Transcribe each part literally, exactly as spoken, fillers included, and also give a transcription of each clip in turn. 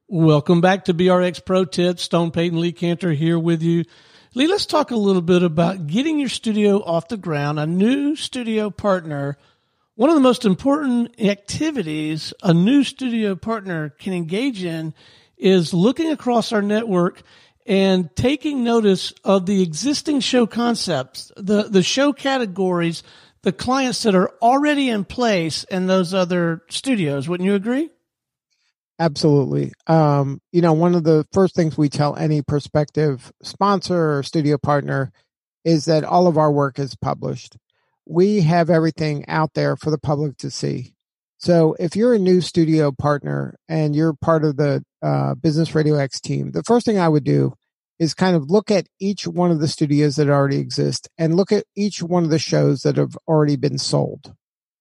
Welcome back to B R X Pro Tips. Stone Payton, Lee Cantor here with you. Lee, let's talk a little bit about getting your studio off the ground, a new studio partner. One of the most important activities a new studio partner can engage in is looking across our network and taking notice of the existing show concepts, the, the show categories, the clients that are already in place in those other studios. Wouldn't you agree? Absolutely. Um, you know, one of the first things we tell any prospective sponsor or studio partner is that all of our work is published. We have everything out there for the public to see. So if you're a new studio partner and you're part of the uh, Business Radio X team, the first thing I would do is kind of look at each one of the studios that already exist and look at each one of the shows that have already been sold.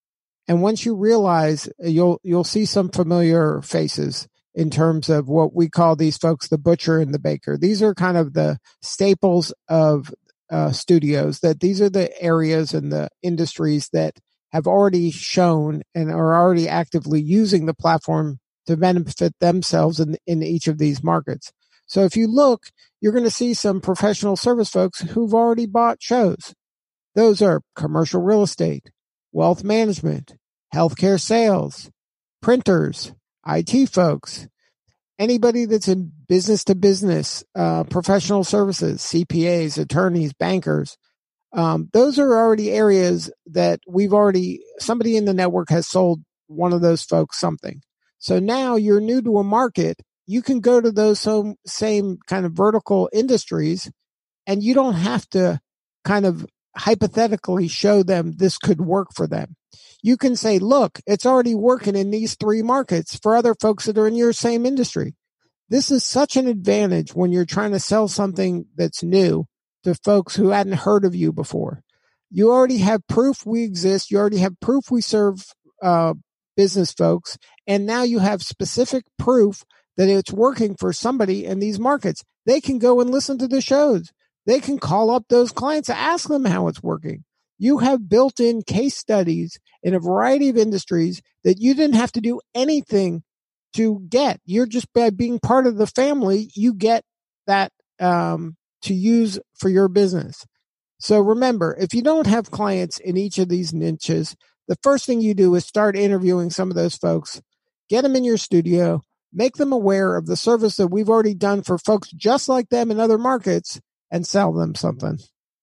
And once you realize, you'll you'll see some familiar faces in terms of what we call these folks, the butcher and the baker. These are kind of the staples of uh, studios, that these are the areas and the industries that have already shown and are already actively using the platform to benefit themselves in, in each of these markets. So if you look, you're going to see some professional service folks who've already bought shows. Those are commercial real estate, wealth management, healthcare sales, printers, I T folks, anybody that's in business to business, uh, professional services, C P As, attorneys, bankers. Um, those are already areas that we've already, somebody in the network has sold one of those folks something. So now you're new to a market. You can go to those same, same kind of vertical industries, and you don't have to kind of hypothetically show them this could work for them. You can say, look, it's already working in these three markets for other folks that are in your same industry. This is such an advantage when you're trying to sell something that's new to folks who hadn't heard of you before. You already have proof we exist. You already have proof we serve uh, business folks. And now you have specific proof that it's working for somebody in these markets. They can go and listen to the shows. They can call up those clients and ask them how it's working. You have built-in case studies in a variety of industries that you didn't have to do anything to get. You're just, by being part of the family, you get that um, to use for your business. So remember, if you don't have clients in each of these niches, the first thing you do is start interviewing some of those folks, get them in your studio, make them aware of the service that we've already done for folks just like them in other markets, and sell them something.